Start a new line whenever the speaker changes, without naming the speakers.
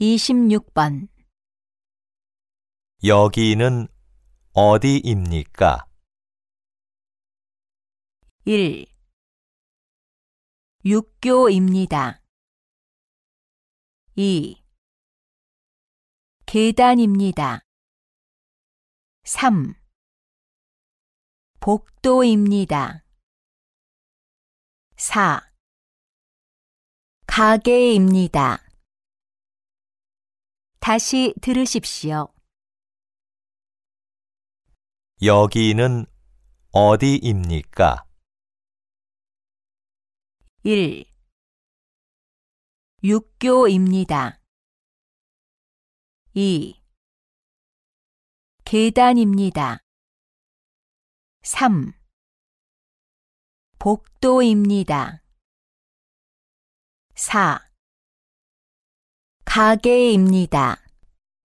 26번.
여기는 어디입니까?
1. 육교입니다. 2. 계단입니다. 3. 복도입니다. 4. 가게입니다. 다시 들으십시오.
여기는 어디입니까?
1. 육교입니다. 2. 계단입니다. 3. 복도입니다. 4. 가게입니다.